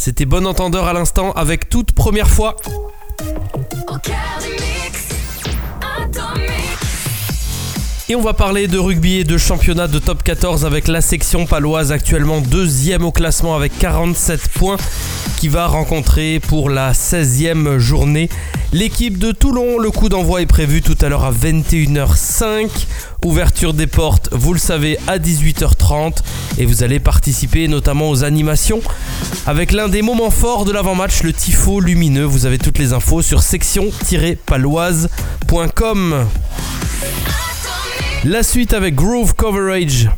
C'était Bon Entendeur à l'instant avec Toute Première Fois. Et on va parler de rugby et de championnat de top 14 avec la section paloise actuellement 2e au classement avec 47 points qui va rencontrer pour la 16e journée l'équipe de Toulon. Le coup d'envoi est prévu tout à l'heure à 21h05. Ouverture des portes, vous le savez, à 18h30 et vous allez participer notamment aux animations avec l'un des moments forts de l'avant-match, le tifo lumineux. Vous avez toutes les infos sur section-paloise.com. La suite avec Groove Coverage.